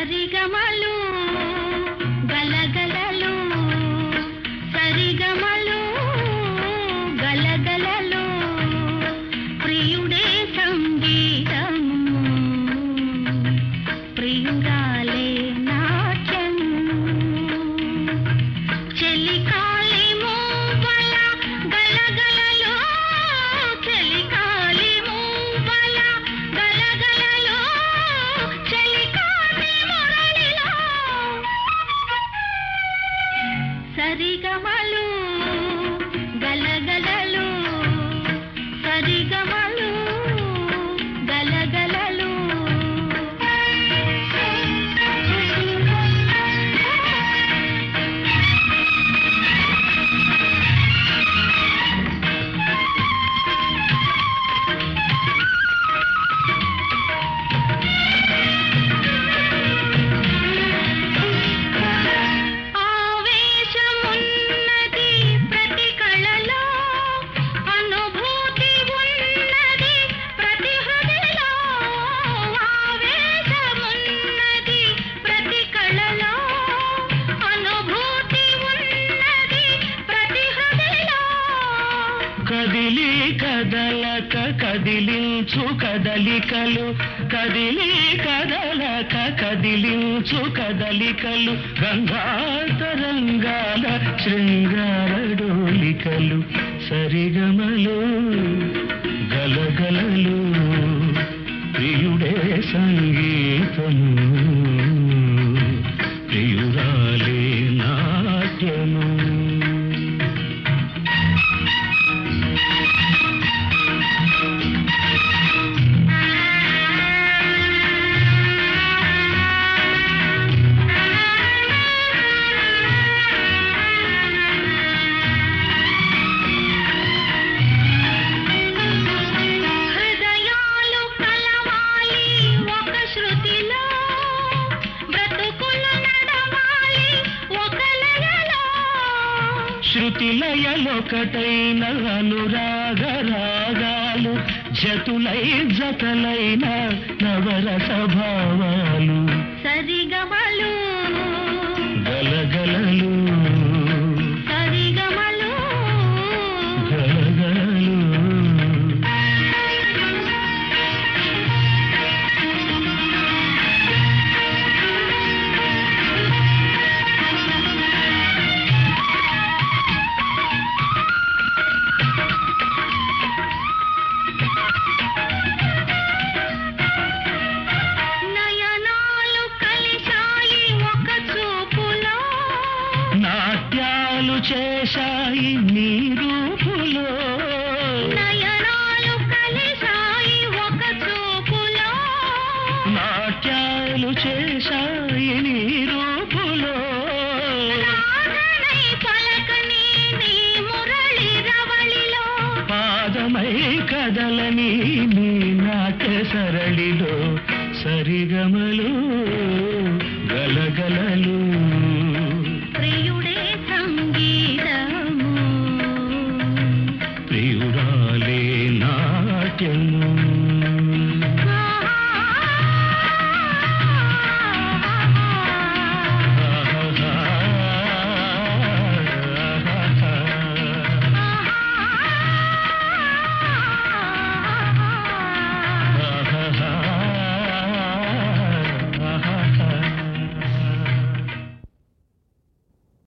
సరిగమలు గలగలలు సరిగమలు గలగలలు ప్రియుడే సంగీతం ప్రియురాలే నాట్యం చెలికాలి మూవల గలగలలో చెలికాలి మూవల గలగలలో చెలికాలి మురళిలో సరిగమలు గలగలలు సరిగమలు గలగలలు ఆవేశమున్నది ప్రతి కళలో అనుభూతి ఉన్నది ప్రతి హృదయలో ఆవేశమున్నది ప్రతి కళలో అనుభూతి ఉన్నది ప్రతి హృదయలో కదిలి కదలక కదిలించు కదలికలు కదిలి కదలక కదిలించు కదలికలు గంగాతరంగాల శృంగారడోలికలు సరిగమలు గలగలలు ప్రియుడే సంగీతము ప్రియురాలే నాట్యము హృదయాలు కలవాలి ఒక శృతిలో బ్రతుకులు నడవాలి ఒక లయలో శృతి లయలొకటైన అనురాగ రాగాలు జతులై జతలైన నవరస భావాలు సరిగమలు గలగలలు సరిగమలు గలగలలు నయనాలు కలిశాయి ఒక చూపులో నాట్యాలు చేశాయి నీ రూపులో నయనాలు కలిశాయి ఒక చూపులో నాట్యాలు చేశాయి నీ రూపులో రాగనై పలకని నీ మురళి రవళిలో పాదమై కదలని నీ నాట్య సరళిలో సరిగమలు గలగలలు ప్రియుడే సంగీతము ప్రియురాలే నాట్యము